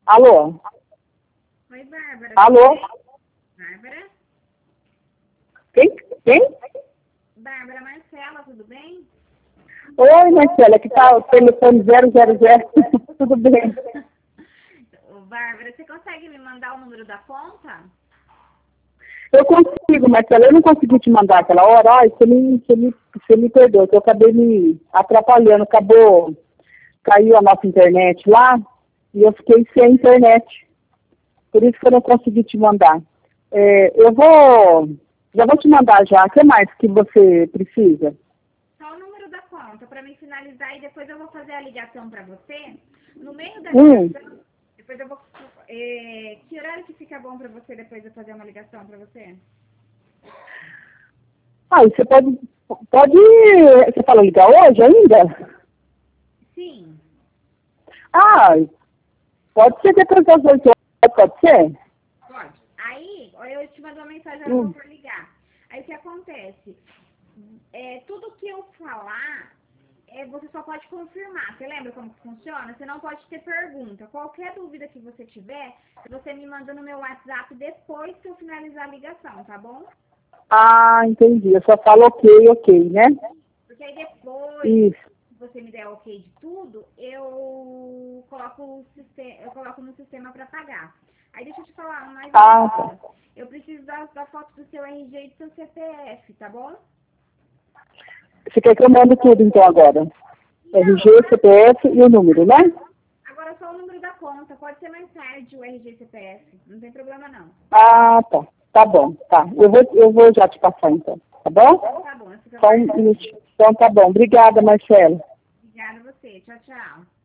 Alô? Oi, Bárbara. Alô? Bárbara? Quem? Bárbara Marcela, tudo bem? Oi, Marcela, que tá o telefone 000. Tudo bem? Ô, Bárbara, você consegue me mandar o número da conta? Eu consigo, Marcela. Eu não consegui te mandar aquela hora. Ai, você me perdoa, que eu acabei me atrapalhando. Caiu a nossa internet lá e eu fiquei sem internet. Por isso que eu não consegui te mandar. Já vou te mandar já. O que mais que você precisa? Só o número da conta para me finalizar e depois eu vou fazer a ligação para você. No meio da Hum. ligação, depois eu vou... que horário que fica bom para você depois eu fazer uma ligação para você? Ah, você pode... Você falou ligar hoje ainda? Sim, Ah, pode ser depois das 8 horas, pode ser? pode. Aí, eu te mando uma mensagem, eu vou por ligar. Aí o que acontece? Tudo que eu falar, você só pode confirmar. Você lembra como que funciona? Você não pode ter pergunta. Qualquer dúvida que você tiver, você me manda no meu WhatsApp depois que eu finalizar a ligação, tá bom? Ah, entendi. Eu só falo ok, né? Porque aí depois Isso. que você me der ok de tudo, eu coloco no sistema para pagar. Aí deixa eu te falar mais uma Ah, coisa. Eu preciso da foto do seu RG e do seu CPF, tá bom? você quer que eu mande tudo então agora? Não, RG, CPF e o número, né? agora só o número da conta. Pode ser mais tarde o RG e CPF. Não tem problema não. Ah, tá. Tá bom, tá. Eu vou já te passar então, tá bom? Então tá bom, fica Só um aguardando. minutinho. Então tá bom. Obrigada, Marcela. Obrigada a você. Tchau, tchau.